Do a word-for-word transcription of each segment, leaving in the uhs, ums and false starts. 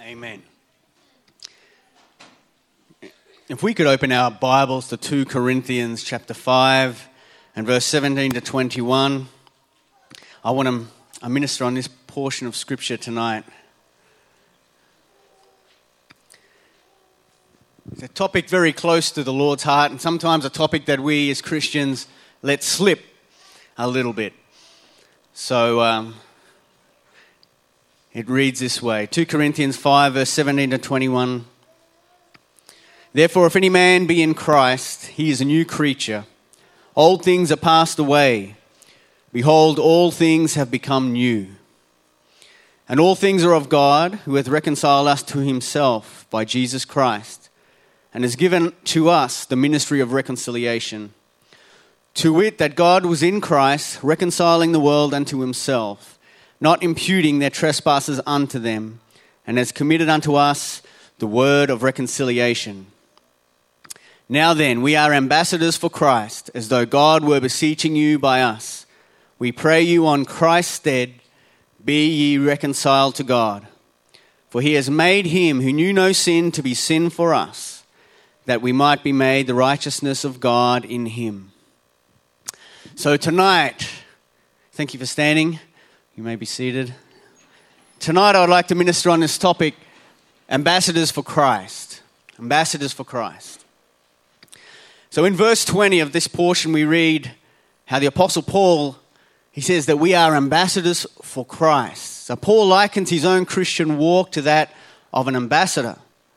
Amen. If we could open our Bibles to Second Corinthians chapter five and verse seventeen to twenty-one, I want to minister on this portion of Scripture tonight. It's a topic very close to the Lord's heart, and sometimes a topic that we as Christians let slip a little bit. So um, it reads this way, Second Corinthians five, verse seventeen to twenty-one. Therefore, if any man be in Christ, he is a new creature. Old things are passed away. Behold, all things have become new. And all things are of God, who hath reconciled us to himself by Jesus Christ, and has given to us the ministry of reconciliation. To wit, that God was in Christ, reconciling the world unto himself, not imputing their trespasses unto them, and has committed unto us the word of reconciliation. Now then, we are ambassadors for Christ, as though God were beseeching you by us. We pray you on Christ's stead, be ye reconciled to God. For he has made him who knew no sin to be sin for us, that we might be made the righteousness of God in him. So tonight, thank you for standing. You may be seated. Tonight I would like to minister on this topic, ambassadors for Christ. Ambassadors for Christ. So in verse twenty of this portion we read how the Apostle Paul, he says that we are ambassadors for Christ. So Paul likens his own Christian walk to that of an ambassador.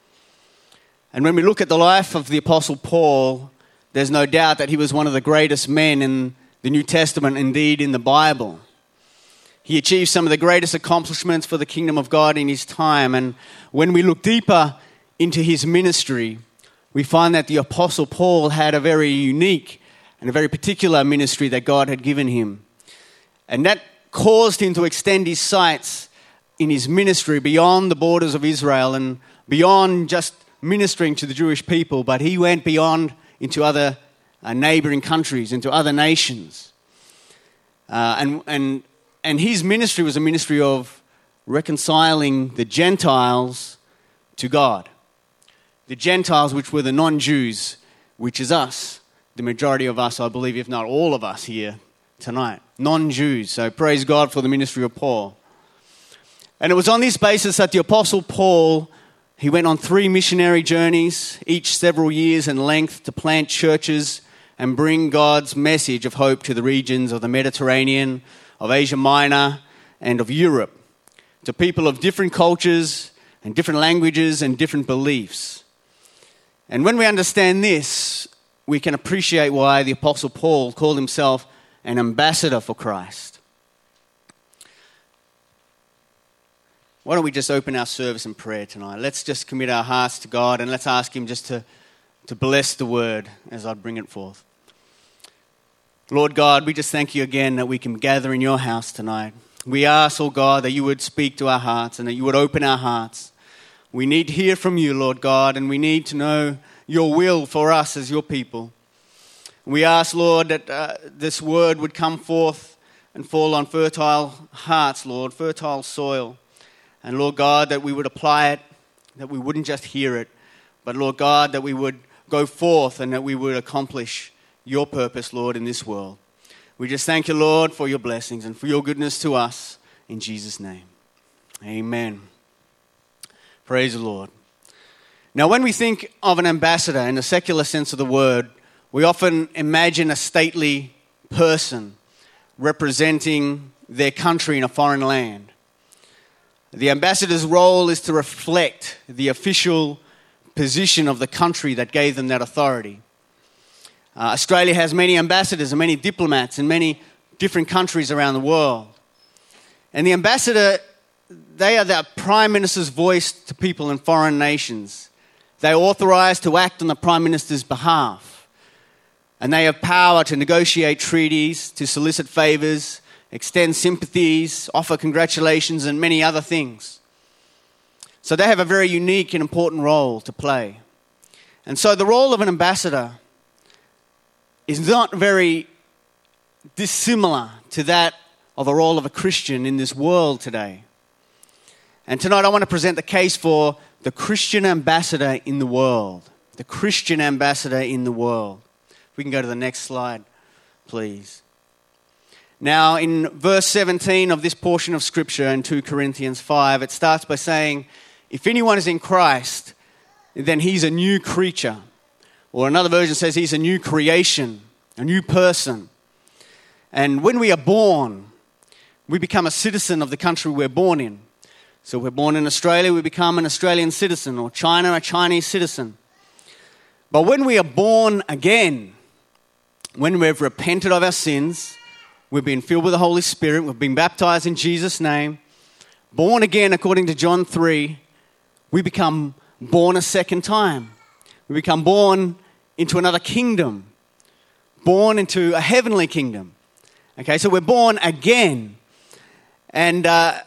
And when we look at the life of the Apostle Paul, there's no doubt that he was one of the greatest men in the New Testament, indeed in the Bible. He achieved some of the greatest accomplishments for the kingdom of God in his time. And when we look deeper into his ministry, we find that the Apostle Paul had a very unique and a very particular ministry that God had given him. And that caused him to extend his sights in his ministry beyond the borders of Israel and beyond just ministering to the Jewish people, but he went beyond into other uh, neighboring countries, into other nations. Uh, and, and, and his ministry was a ministry of reconciling the Gentiles to God. The Gentiles, which were the non-Jews, which is us, the majority of us, I believe, if not all of us here tonight, non-Jews. So praise God for the ministry of Paul. And it was on this basis that the Apostle Paul, he went on three missionary journeys, each several years in length, to plant churches and bring God's message of hope to the regions of the Mediterranean, of Asia Minor, and of Europe, to people of different cultures and different languages and different beliefs. And when we understand this, we can appreciate why the Apostle Paul called himself an ambassador for Christ. Why don't we just open our service in prayer tonight? Let's just commit our hearts to God and let's ask him just to, to bless the word as I bring it forth. Lord God, we just thank you again that we can gather in your house tonight. We ask, oh God, that you would speak to our hearts and that you would open our hearts. We need to hear from you, Lord God, and we need to know your will for us as your people. We ask, Lord, that uh, this word would come forth and fall on fertile hearts, Lord, fertile soil. And Lord God, that we would apply it, that we wouldn't just hear it, but Lord God, that we would go forth and that we would accomplish your purpose, Lord, in this world. We just thank you, Lord, for your blessings and for your goodness to us. In Jesus' name, amen. Praise the Lord. Now, when we think of an ambassador in the secular sense of the word, we often imagine a stately person representing their country in a foreign land. The ambassador's role is to reflect the official position of the country that gave them that authority. Uh, Australia has many ambassadors and many diplomats in many different countries around the world. And the ambassador, they are the Prime Minister's voice to people in foreign nations. They are authorized to act on the Prime Minister's behalf. And they have power to negotiate treaties, to solicit favors, extend sympathies, offer congratulations, and many other things. So they have a very unique and important role to play. And so the role of an ambassador is not very dissimilar to that of the role of a Christian in this world today. And tonight I want to present the case for the Christian ambassador in the world. The Christian ambassador in the world. If we can go to the next slide, please. Now, in verse seventeen of this portion of Scripture in Second Corinthians five, it starts by saying, if anyone is in Christ, then he's a new creature. Or another version says he's a new creation, a new person. And when we are born, we become a citizen of the country we're born in. So we're born in Australia, we become an Australian citizen, or China, a Chinese citizen. But when we are born again, when we've repented of our sins, we've been filled with the Holy Spirit, we've been baptized in Jesus' name, born again according to John three, we become born a second time. We become born into another kingdom, born into a heavenly kingdom. Okay, so we're born again. And uh,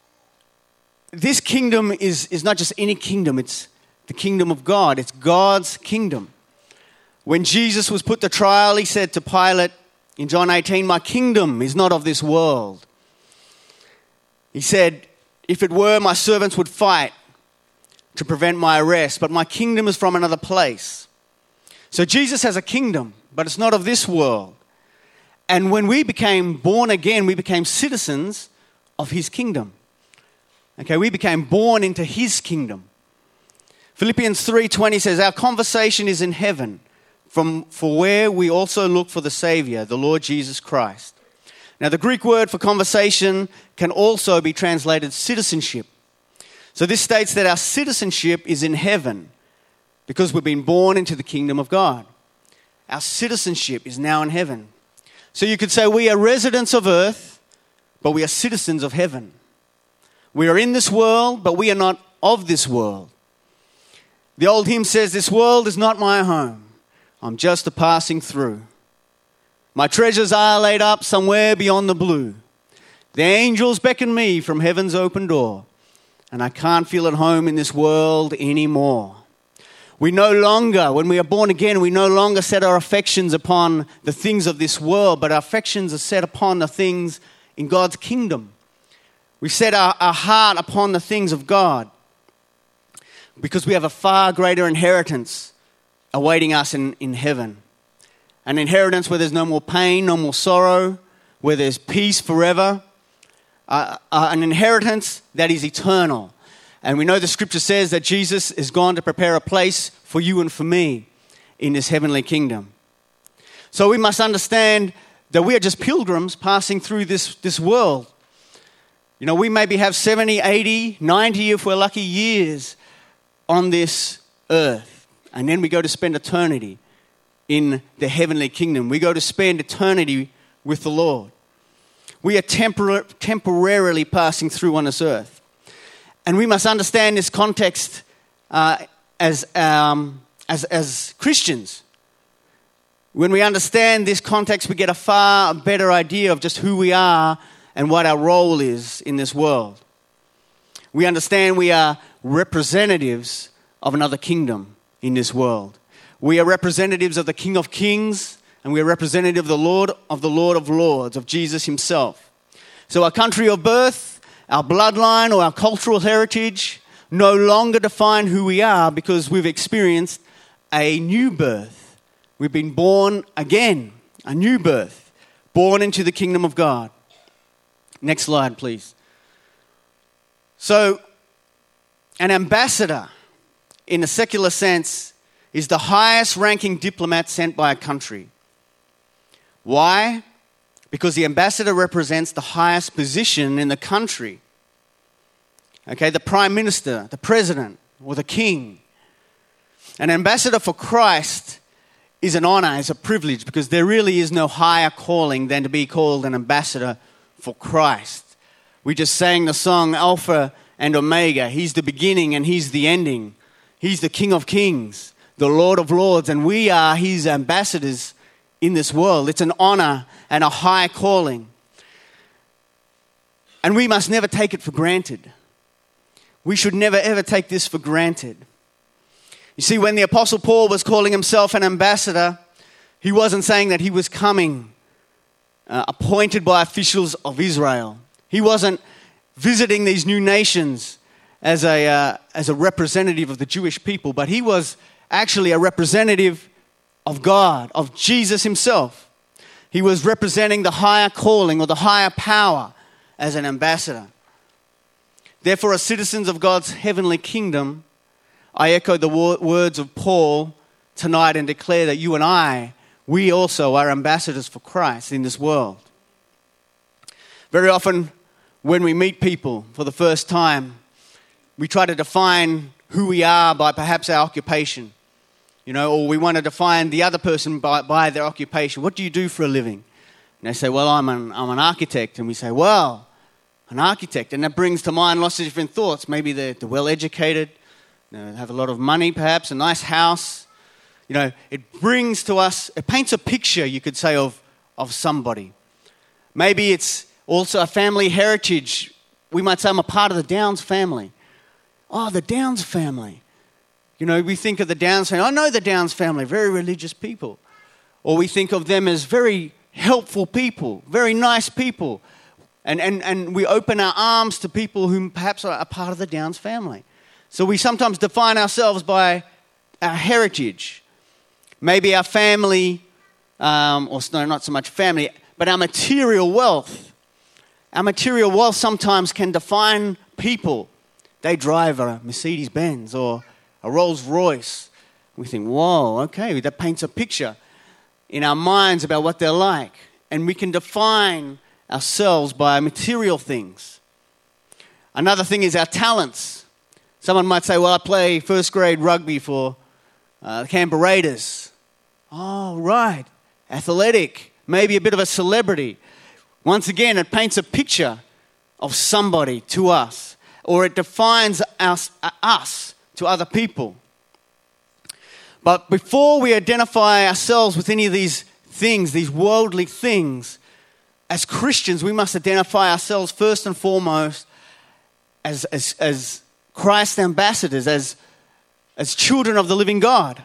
this kingdom is, is not just any kingdom, it's the kingdom of God. It's God's kingdom. When Jesus was put to trial, he said to Pilate in John eighteen, my kingdom is not of this world. He said, if it were, my servants would fight to prevent my arrest, but my kingdom is from another place. So Jesus has a kingdom, but it's not of this world. And when we became born again, we became citizens of his kingdom. Okay, we became born into his kingdom. Philippians three twenty says, our conversation is in heaven, from for where we also look for the Savior, the Lord Jesus Christ. Now, the Greek word for conversation can also be translated citizenship. So this states that our citizenship is in heaven because we've been born into the kingdom of God. Our citizenship is now in heaven. So you could say we are residents of earth, but we are citizens of heaven. We are in this world, but we are not of this world. The old hymn says, this world is not my home. I'm just a passing through. My treasures are laid up somewhere beyond the blue. The angels beckon me from heaven's open door, and I can't feel at home in this world anymore. We no longer, when we are born again, we no longer set our affections upon the things of this world, but our affections are set upon the things in God's kingdom. We set our, our heart upon the things of God because we have a far greater inheritance awaiting us in, in heaven. An inheritance where there's no more pain, no more sorrow, where there's peace forever. Uh, uh, an inheritance that is eternal. And we know the scripture says that Jesus is gone to prepare a place for you and for me in this heavenly kingdom. So we must understand that we are just pilgrims passing through this, this world. You know, we maybe have seventy, eighty, ninety, if we're lucky, years on this earth. And then we go to spend eternity in the heavenly kingdom. We go to spend eternity with the Lord. We are tempor- temporarily passing through on this earth. And we must understand this context uh, as, um, as, as Christians. When we understand this context, we get a far better idea of just who we are and what our role is in this world. We understand we are representatives of another kingdom in this world. We are representatives of the King of Kings, and we are representative of the Lord of the Lord of Lords, of Jesus himself. So our country of birth, our bloodline, or our cultural heritage no longer define who we are because we've experienced a new birth. We've been born again, a new birth, born into the kingdom of God. Next slide, please. So, an ambassador, in a secular sense, is the highest ranking diplomat sent by a country. Why? Because the ambassador represents the highest position in the country. Okay, the prime minister, the president, or the king. An ambassador for Christ is an honor, is a privilege, because there really is no higher calling than to be called an ambassador for Christ. We just sang the song Alpha and Omega. He's the beginning and he's the ending. He's the King of Kings, the Lord of Lords, and we are his ambassadors in this world. It's an honor and a high calling. And we must never take it for granted. We should never ever take this for granted. You see, when the Apostle Paul was calling himself an ambassador, he wasn't saying that he was coming uh, appointed by officials of Israel. He wasn't visiting these new nations as a, uh, as a representative of the Jewish people, but he was actually a representative of God, of Jesus himself. He was representing the higher calling or the higher power as an ambassador. Therefore, as citizens of God's heavenly kingdom, I echo the wo- words of Paul tonight and declare that you and I, we also are ambassadors for Christ in this world. Very often, when we meet people for the first time, we try to define who we are by perhaps our occupation, you know, or we want to define the other person by, by their occupation. What do you do for a living? And they say, well, I'm an, I'm an architect. And we say, well, an architect. And that brings to mind lots of different thoughts. Maybe they're, they're well-educated, you know, have a lot of money perhaps, a nice house. You know, it brings to us, it paints a picture, you could say, of, of somebody. Maybe it's also a family heritage. We might say, I'm a part of the Downs family. Oh, the Downs family. You know, we think of the Downs family. I know the Downs family, very religious people. Or we think of them as very helpful people, very nice people. And, and, and we open our arms to people who perhaps are a part of the Downs family. So we sometimes define ourselves by our heritage. Maybe our family, um, or no, not so much family, but our material wealth. Our material wealth sometimes can define people. They drive a Mercedes-Benz or a Rolls-Royce. We think, whoa, okay, that paints a picture in our minds about what they're like. And we can define ourselves by material things. Another thing is our talents. Someone might say, well, I play first grade rugby for uh, the Canberra Raiders. Oh, right. Athletic. Maybe a bit of a celebrity. Once again, it paints a picture of somebody to us. Or it defines us, us to other people. But before we identify ourselves with any of these things, these worldly things, as Christians, we must identify ourselves first and foremost as, as, as Christ's ambassadors, as, as children of the living God.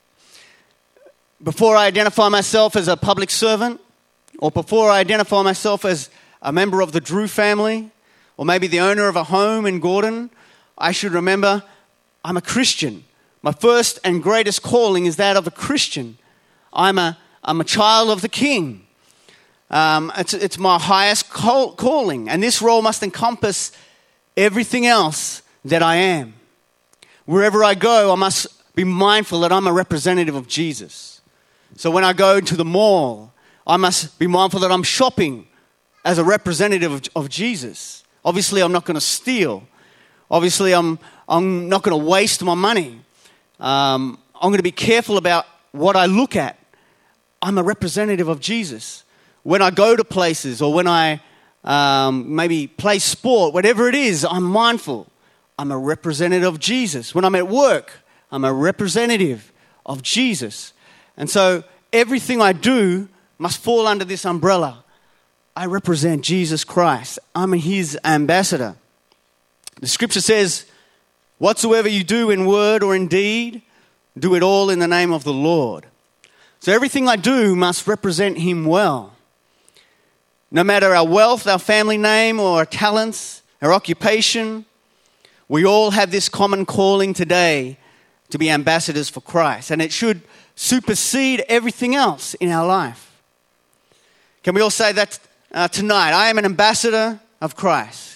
Before I identify myself as a public servant, or before I identify myself as a member of the Drew family, or maybe the owner of a home in Gordon, I should remember I'm a Christian. My first and greatest calling is that of a Christian. I'm a, I'm a child of the King. Um, it's, it's my highest call, calling, and this role must encompass everything else that I am. Wherever I go, I must be mindful that I'm a representative of Jesus. So when I go to the mall, I must be mindful that I'm shopping as a representative of, of Jesus. Obviously, I'm not going to steal. Obviously, I'm, I'm not going to waste my money. Um, I'm going to be careful about what I look at. I'm a representative of Jesus. When I go to places or when I um, maybe play sport, whatever it is, I'm mindful. I'm a representative of Jesus. When I'm at work, I'm a representative of Jesus. And so everything I do must fall under this umbrella. I represent Jesus Christ. I'm his ambassador. The scripture says, whatsoever you do in word or in deed, do it all in the name of the Lord. So everything I do must represent him well. No matter our wealth, our family name, or our talents, our occupation, we all have this common calling today to be ambassadors for Christ. And it should supersede everything else in our life. Can we all say that uh, tonight? I am an ambassador of Christ.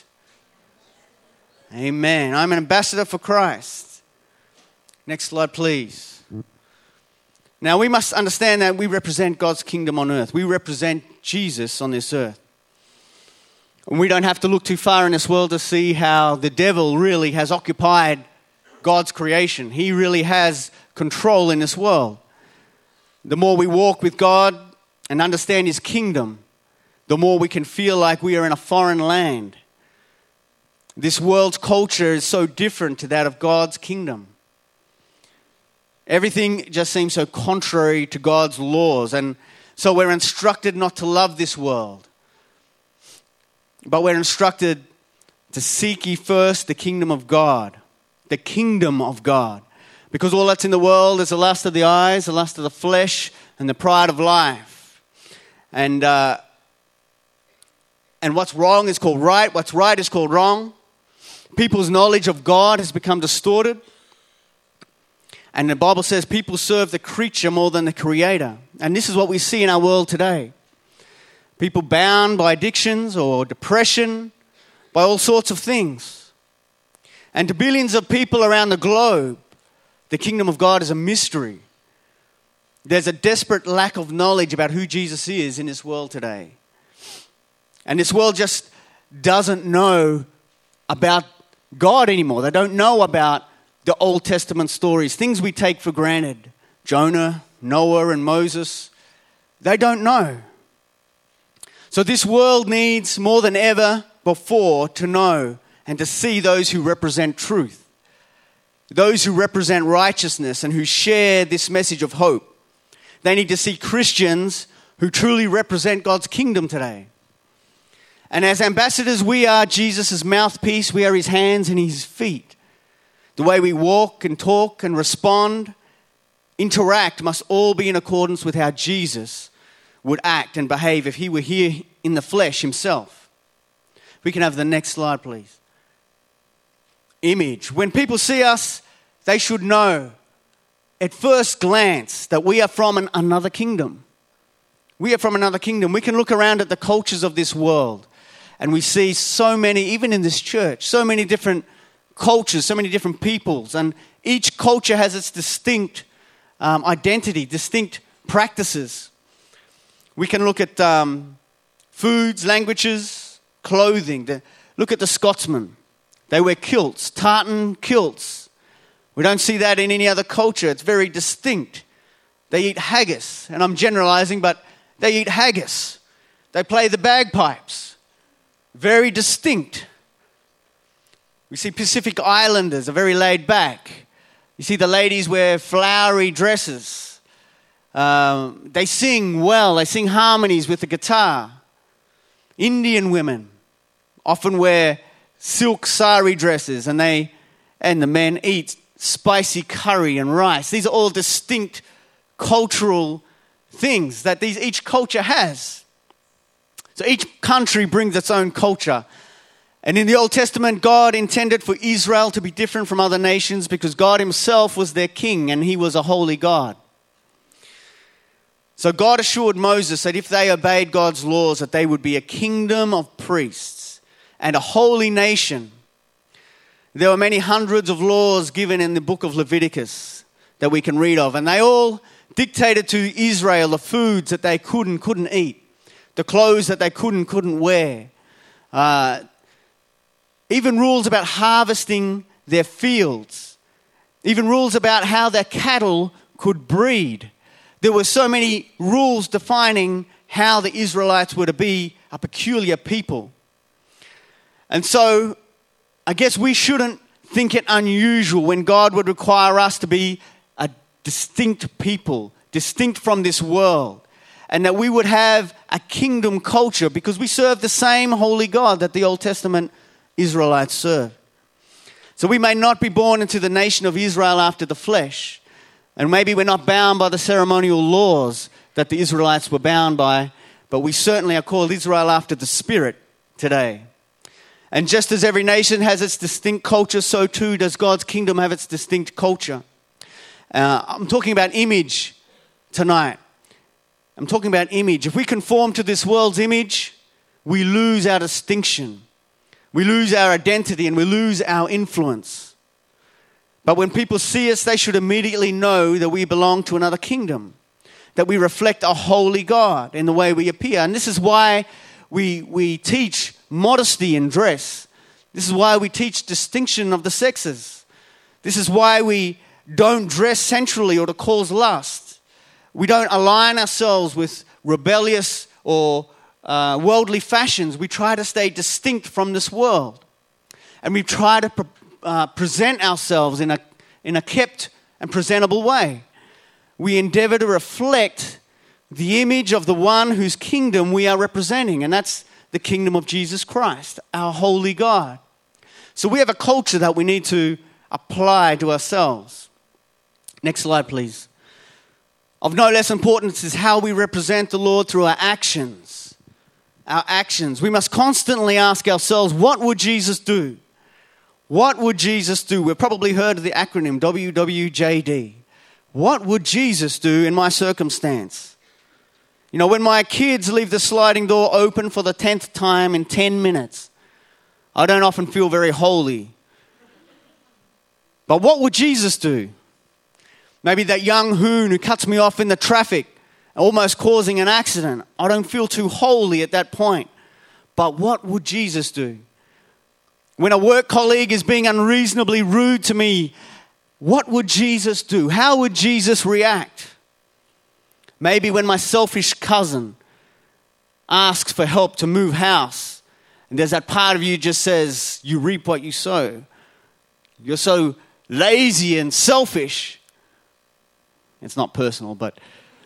Amen. I'm an ambassador for Christ. Next slide, please. Now, we must understand that we represent God's kingdom on earth. We represent Jesus on this earth. And we don't have to look too far in this world to see how the devil really has occupied God's creation. He really has control in this world. The more we walk with God and understand his kingdom, the more we can feel like we are in a foreign land. This world's culture is so different to that of God's kingdom. Everything just seems so contrary to God's laws. And so we're instructed not to love this world. But we're instructed to seek ye first the kingdom of God. The kingdom of God. Because all that's in the world is the lust of the eyes, the lust of the flesh, and the pride of life. And, uh, and what's wrong is called right. What's right is called wrong. People's knowledge of God has become distorted. And the Bible says people serve the creature more than the Creator. And this is what we see in our world today. People bound by addictions or depression, by all sorts of things. And to billions of people around the globe, the kingdom of God is a mystery. There's a desperate lack of knowledge about who Jesus is in this world today. And this world just doesn't know about God anymore. They don't know about the Old Testament stories, things we take for granted. Jonah, Noah, and Moses. They don't know. So this world needs more than ever before to know and to see those who represent truth. Those who represent righteousness and who share this message of hope. They need to see Christians who truly represent God's kingdom today. And as ambassadors, we are Jesus' mouthpiece. We are his hands and his feet. The way we walk and talk and respond, interact, must all be in accordance with how Jesus would act and behave if he were here in the flesh himself. We can have the next slide, please. Image. When people see us, they should know at first glance that we are from an, another kingdom. We are from another kingdom. We can look around at the cultures of this world and we see so many, even in this church, so many different cultures, so many different peoples, and each culture has its distinct um, identity, distinct practices. We can look at um, foods, languages, clothing. The, look at the Scotsman. They wear kilts, tartan kilts. We don't see that in any other culture. It's very distinct. They eat haggis, and I'm generalizing, but they eat haggis. They play the bagpipes. Very distinct. We see Pacific Islanders are very laid back. You see the ladies wear flowery dresses. Um, they sing well. They sing harmonies with the guitar. Indian women often wear silk sari dresses, and they and the men eat spicy curry and rice. These are all distinct cultural things that these each culture has. So each country brings its own culture. And in the Old Testament, God intended for Israel to be different from other nations because God himself was their king and he was a holy God. So God assured Moses that if they obeyed God's laws, that they would be a kingdom of priests and a holy nation. There were many hundreds of laws given in the book of Leviticus that we can read of, and they all dictated to Israel the foods that they could and couldn't eat, the clothes that they could and couldn't wear, uh, even rules about harvesting their fields, even rules about how their cattle could breed. There were so many rules defining how the Israelites were to be a peculiar people. And so I guess we shouldn't think it unusual when God would require us to be a distinct people, distinct from this world, and that we would have a kingdom culture because we serve the same holy God that the Old Testament Israelites serve. So we may not be born into the nation of Israel after the flesh, and maybe we're not bound by the ceremonial laws that the Israelites were bound by, but we certainly are called Israel after the Spirit today. And just as every nation has its distinct culture, so too does God's kingdom have its distinct culture. Uh, I'm talking about image tonight. I'm talking about image. If we conform to this world's image, we lose our distinction. We lose our identity and we lose our influence. But when people see us, they should immediately know that we belong to another kingdom, that we reflect a holy God in the way we appear. And this is why we, we teach modesty in dress. This is why we teach distinction of the sexes. This is why we don't dress sensually or to cause lust. We don't align ourselves with rebellious or uh, worldly fashions. We try to stay distinct from this world. And we try to pre- uh, present ourselves in a, in a kept and presentable way. We endeavor to reflect the image of the one whose kingdom we are representing, and that's the kingdom of Jesus Christ, our holy God. So we have a culture that we need to apply to ourselves. Next slide, please. Of no less importance is how we represent the Lord through our actions. Our actions. We must constantly ask ourselves, what would Jesus do? What would Jesus do? We've probably heard of the acronym W W J D. What would Jesus do in my circumstance? You know, when my kids leave the sliding door open for the tenth time in ten minutes, I don't often feel very holy. But what would Jesus do? Maybe that young hoon who cuts me off in the traffic, almost causing an accident. I don't feel too holy at that point. But what would Jesus do? When a work colleague is being unreasonably rude to me, what would Jesus do? How would Jesus react? Maybe when my selfish cousin asks for help to move house, and there's that part of you just says, you reap what you sow. You're so lazy and selfish. It's not personal, but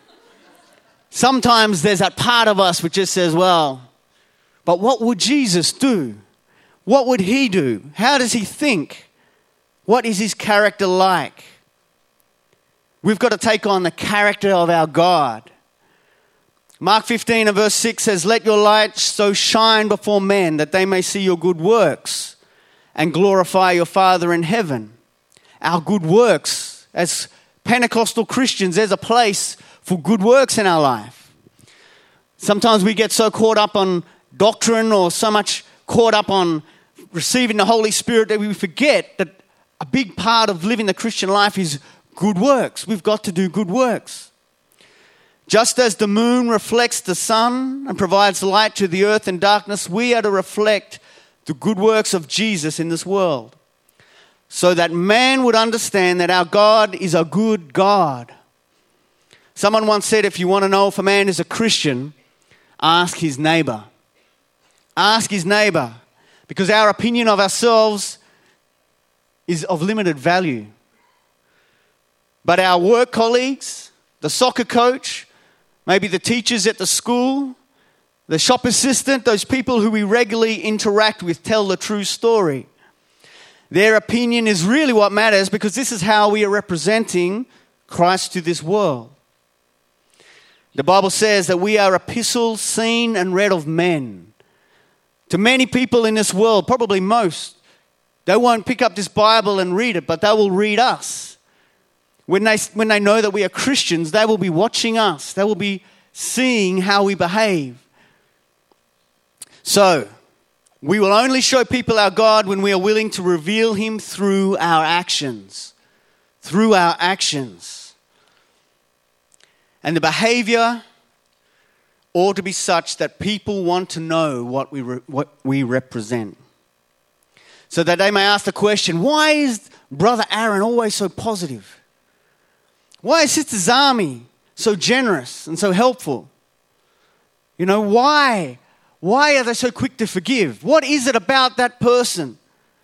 sometimes there's that part of us which just says, well, but what would Jesus do? What would he do? How does he think? What is his character like? We've got to take on the character of our God. Mark fifteen and verse six says, let your light so shine before men that they may see your good works and glorify your Father in heaven. Our good works. As Pentecostal Christians, there's a place for good works in our life. Sometimes we get so caught up on doctrine or so much caught up on receiving the Holy Spirit that we forget that a big part of living the Christian life is good works. We've got to do good works. Just as the moon reflects the sun and provides light to the earth and darkness, we are to reflect the good works of Jesus in this world, so that man would understand that our God is a good God. Someone once said, if you want to know if a man is a Christian, ask his neighbor. Ask his neighbor, because our opinion of ourselves is of limited value. But our work colleagues, the soccer coach, maybe the teachers at the school, the shop assistant, those people who we regularly interact with tell the true story. Their opinion is really what matters, because this is how we are representing Christ to this world. The Bible says that we are epistles seen and read of men. To many people in this world, probably most, they won't pick up this Bible and read it, but they will read us. When they, when they know that we are Christians, they will be watching us. They will be seeing how we behave. So, we will only show people our God when we are willing to reveal him through our actions. Through our actions. And the behavior ought to be such that people want to know what we re- what we represent. So that they may ask the question, why is Brother Aaron always so positive? Why is Sister Zami so generous and so helpful? You know, why? Why are they so quick to forgive? What is it about that person?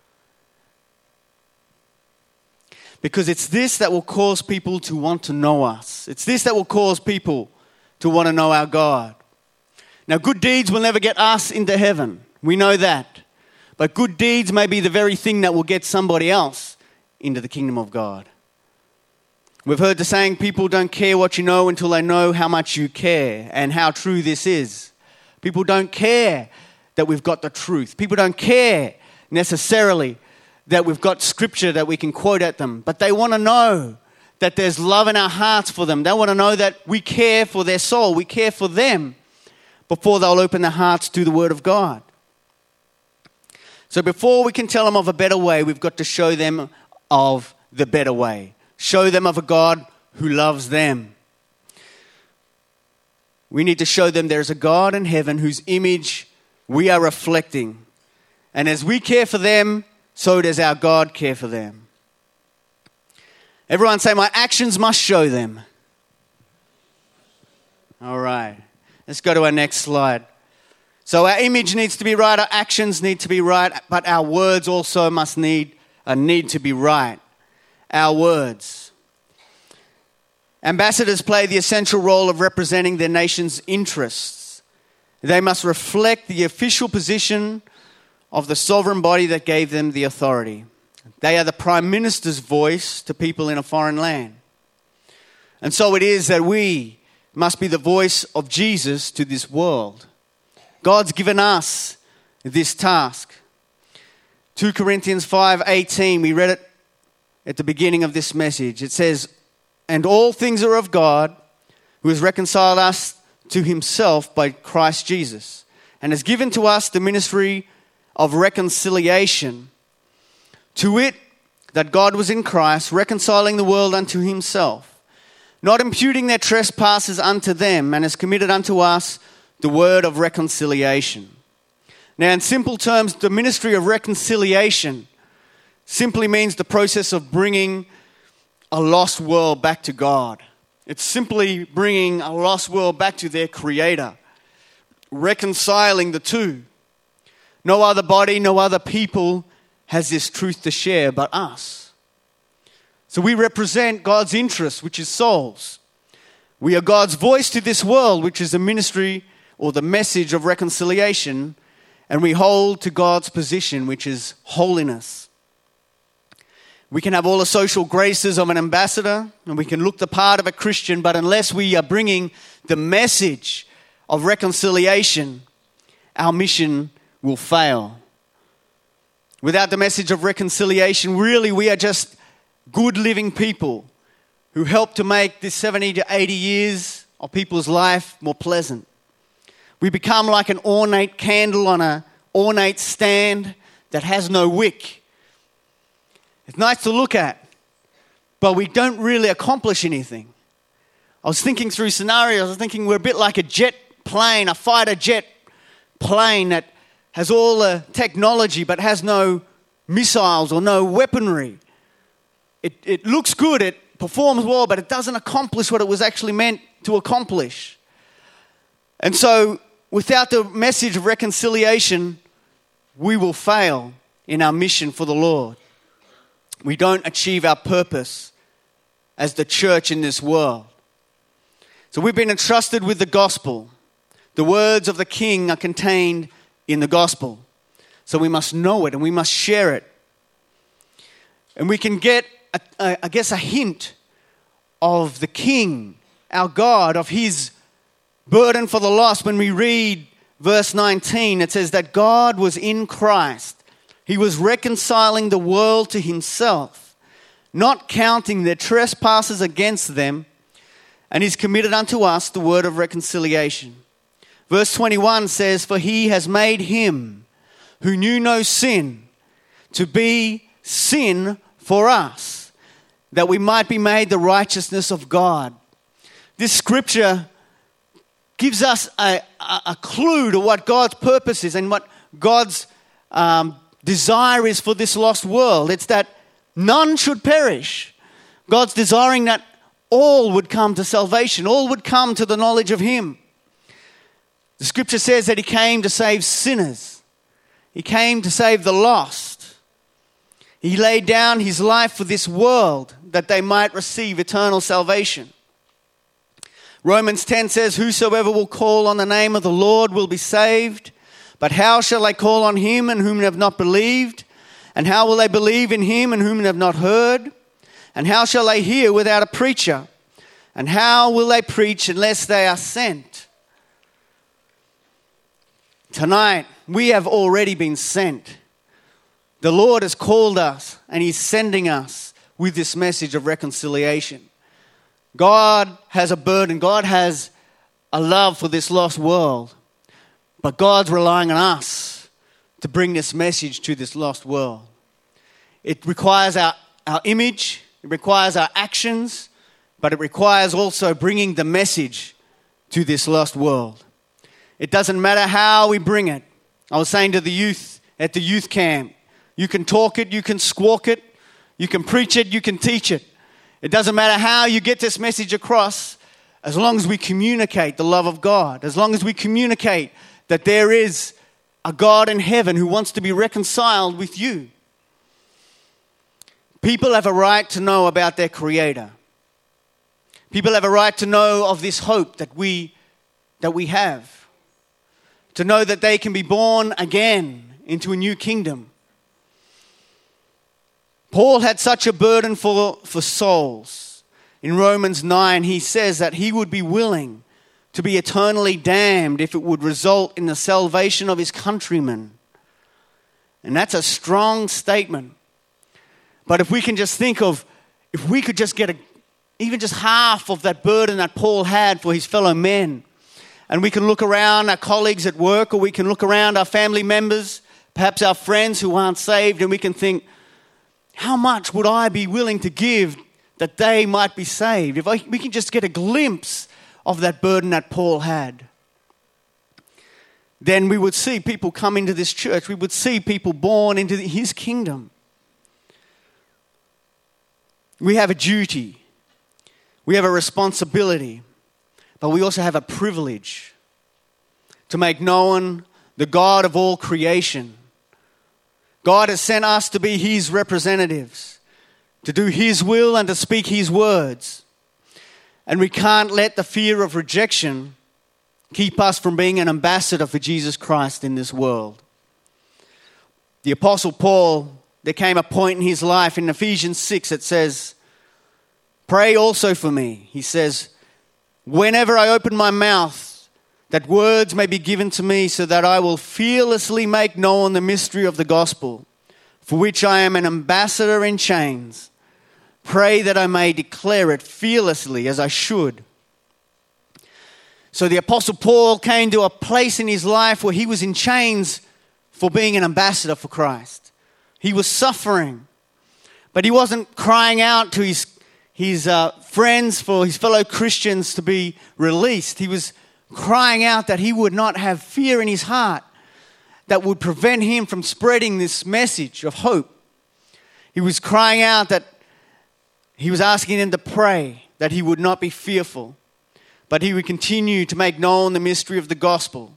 Because it's this that will cause people to want to know us. It's this that will cause people to want to know our God. Now, good deeds will never get us into heaven. We know that. But good deeds may be the very thing that will get somebody else into the kingdom of God. We've heard the saying, people don't care what you know until they know how much you care, and how true this is. People don't care that we've got the truth. People don't care necessarily that we've got scripture that we can quote at them, but they want to know that there's love in our hearts for them. They want to know that we care for their soul. We care for them before they'll open their hearts to the Word of God. So before we can tell them of a better way, we've got to show them of the better way. Show them of a God who loves them. We need to show them there's a God in heaven whose image we are reflecting. And as we care for them, so does our God care for them. Everyone say, my actions must show them. All right. Let's go to our next slide. So our image needs to be right, our actions need to be right, but our words also must need, uh, need to be right. Our words. Ambassadors play the essential role of representing their nation's interests. They must reflect the official position of the sovereign body that gave them the authority. They are the Prime Minister's voice to people in a foreign land. And so it is that we must be the voice of Jesus to this world. God's given us this task Second Corinthians five eighteen, we read it at the beginning of this message. It says, "And all things are of God, who has reconciled us to himself by Christ Jesus, and has given to us the ministry of reconciliation. To it, that God was in Christ, reconciling the world unto himself, not imputing their trespasses unto them, and has committed unto us the word of reconciliation." Now, in simple terms, the ministry of reconciliation simply means the process of bringing a lost world back to God. It's simply bringing a lost world back to their Creator, reconciling the two. No other body, no other people has this truth to share but us. So we represent God's interest, which is souls. We are God's voice to this world, which is the ministry or the message of reconciliation, and we hold to God's position, which is holiness. We can have all the social graces of an ambassador, and we can look the part of a Christian, but unless we are bringing the message of reconciliation, our mission will fail. Without the message of reconciliation, really we are just good living people who help to make this seventy to eighty years of people's life more pleasant. We become like an ornate candle on an ornate stand that has no wick. It's nice to look at, but we don't really accomplish anything. I was thinking through scenarios. I was thinking we're a bit like a jet plane, a fighter jet plane that has all the technology but has no missiles or no weaponry. It, it looks good, it performs well, but it doesn't accomplish what it was actually meant to accomplish. And so, without the message of reconciliation, we will fail in our mission for the Lord. We don't achieve our purpose as the church in this world. So we've been entrusted with the gospel. The words of the King are contained in the gospel. So we must know it and we must share it. And we can get, a, a, I guess, a hint of the King, our God, of his burden for the lost when we read verse nineteen. It says that God was in Christ. He was reconciling the world to himself, not counting their trespasses against them, and he's committed unto us the word of reconciliation. Verse twenty-one says, "For he has made him who knew no sin to be sin for us, that we might be made the righteousness of God." This scripture gives us a, a, a clue to what God's purpose is and what God's um, desire is for this lost world. It's that none should perish. God's desiring that all would come to salvation, all would come to the knowledge of him. The scripture says that he came to save sinners. He came to save the lost. He laid down his life for this world that they might receive eternal salvation. Romans ten says, "Whosoever will call on the name of the Lord will be saved. But how shall they call on him in whom they have not believed? And how will they believe in him in whom they have not heard? And how shall they hear without a preacher? And how will they preach unless they are sent?" Tonight, we have already been sent. The Lord has called us and he's sending us with this message of reconciliation. God has a burden. God has a love for this lost world. But God's relying on us to bring this message to this lost world. It requires our, our image. It requires our actions. But it requires also bringing the message to this lost world. It doesn't matter how we bring it. I was saying to the youth at the youth camp, you can talk it, you can squawk it, you can preach it, you can teach it. It doesn't matter how you get this message across, as long as we communicate the love of God, as long as we communicate that there is a God in heaven who wants to be reconciled with you. People have a right to know about their Creator. People have a right to know of this hope that we, that we have. To know that they can be born again into a new kingdom. Paul had such a burden for, for souls. In Romans nine, he says that he would be willing to be eternally damned if it would result in the salvation of his countrymen. And that's a strong statement. But if we can just think of, if we could just get a, even just half of that burden that Paul had for his fellow men, and we can look around our colleagues at work, or we can look around our family members, perhaps our friends who aren't saved, and we can think, how much would I be willing to give that they might be saved? If I, we can just get a glimpse of that burden that Paul had, then we would see people come into this church. We would see people born into his kingdom. We have a duty. We have a responsibility. But we also have a privilege to make known the God of all creation. God has sent us to be his representatives, to do his will and to speak his words. And we can't let the fear of rejection keep us from being an ambassador for Jesus Christ in this world. The Apostle Paul, there came a point in his life in Ephesians six that says, pray also for me. He says, whenever I open my mouth, that words may be given to me so that I will fearlessly make known the mystery of the gospel, for which I am an ambassador in chains. Pray that I may declare it fearlessly as I should. So the Apostle Paul came to a place in his life where he was in chains for being an ambassador for Christ. He was suffering, but he wasn't crying out to his, his uh, friends, for his fellow Christians to be released. He was crying out that he would not have fear in his heart that would prevent him from spreading this message of hope. He was crying out that he was asking them to pray that he would not be fearful, but he would continue to make known the mystery of the gospel.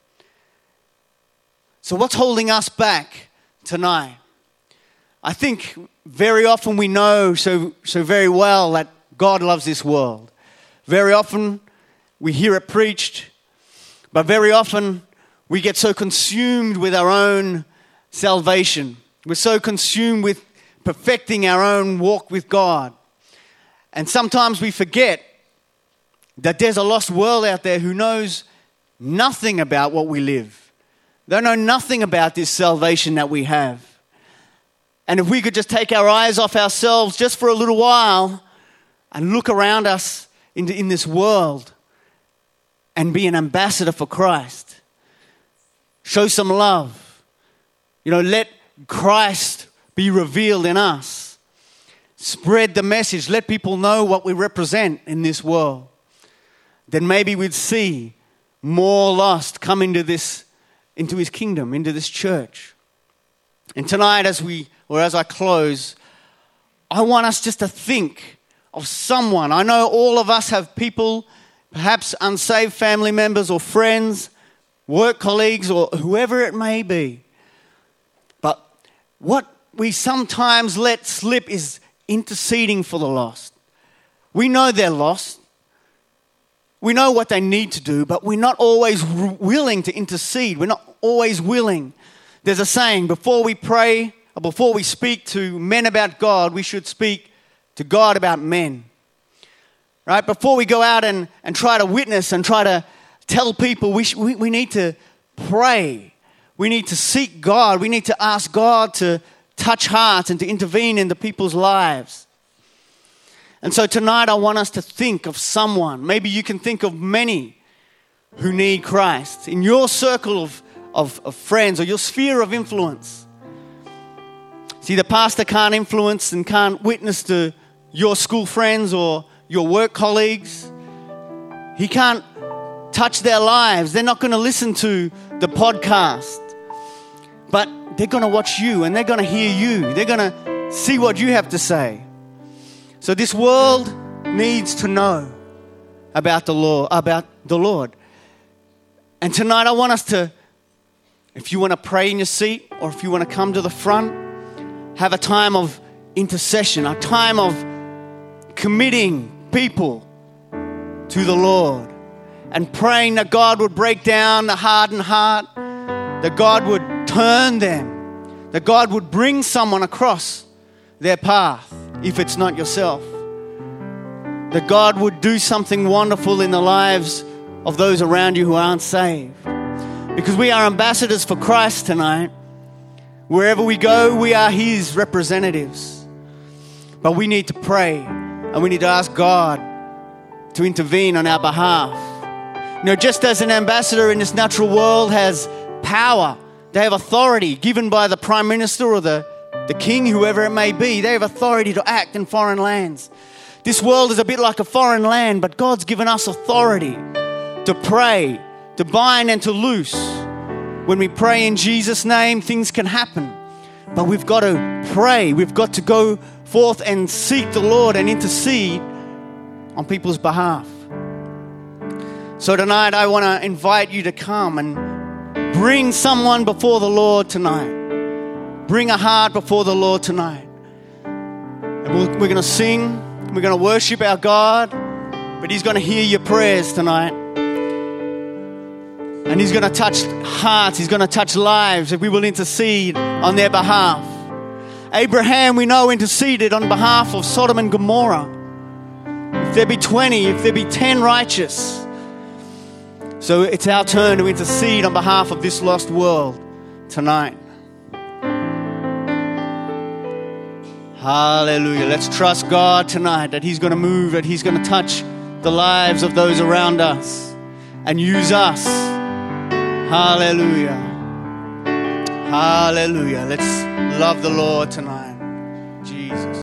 So what's holding us back tonight? I think very often we know so, so very well that God loves this world. Very often we hear it preached, but very often we get so consumed with our own salvation. We're so consumed with perfecting our own walk with God. And sometimes we forget that there's a lost world out there who knows nothing about what we live. They know nothing about this salvation that we have. And if we could just take our eyes off ourselves just for a little while and look around us in, in this world and be an ambassador for Christ, show some love, you know, let Christ be revealed in us, spread the message, let people know what we represent in this world, then maybe we'd see more lost come into this, into his kingdom, into this church. And tonight, as we, or as I close, I want us just to think of someone. I know all of us have people, perhaps unsaved family members or friends, work colleagues, or whoever it may be. But what we sometimes let slip is interceding for the lost. We know they're lost. We know what they need to do, but we're not always r- willing to intercede. We're not always willing. There's a saying, before we pray, or before we speak to men about God, we should speak to God about men. Right? Before we go out and, and try to witness and try to tell people, we, sh- we we need to pray. We need to seek God. We need to ask God to touch hearts and to intervene into people's lives. And so tonight I want us to think of someone. Maybe you can think of many who need Christ in your circle of, of, of friends or your sphere of influence. See, the pastor can't influence and can't witness to your school friends or your work colleagues. He can't touch their lives. They're not going to listen to the podcast. But they're going to watch you and they're going to hear you. They're going to see what you have to say. So this world needs to know about the Lord, about the Lord. And tonight I want us to, if you want to pray in your seat or if you want to come to the front, have a time of intercession, a time of committing people to the Lord and praying that God would break down the hardened heart, that God would turn them, that God would bring someone across their path, if it's not yourself. That God would do something wonderful in the lives of those around you who aren't saved. Because we are ambassadors for Christ tonight. Wherever we go, we are His representatives. But we need to pray and we need to ask God to intervene on our behalf. You know, just as an ambassador in this natural world has power, they have authority given by the Prime Minister or the, the King, whoever it may be. They have authority to act in foreign lands. This world is a bit like a foreign land, but God's given us authority to pray, to bind and to loose. When we pray in Jesus' name, things can happen. But we've got to pray. We've got to go forth and seek the Lord and intercede on people's behalf. So tonight I want to invite you to come and bring someone before the Lord tonight. Bring a heart before the Lord tonight. And we're, we're going to sing. We're going to worship our God. But He's going to hear your prayers tonight. And He's going to touch hearts. He's going to touch lives if we will intercede on their behalf. Abraham, we know, interceded on behalf of Sodom and Gomorrah. If there be twenty, if there be ten righteous. So it's our turn to intercede on behalf of this lost world tonight. Hallelujah. Let's trust God tonight that He's going to move, that He's going to touch the lives of those around us and use us. Hallelujah. Hallelujah. Let's love the Lord tonight. Jesus.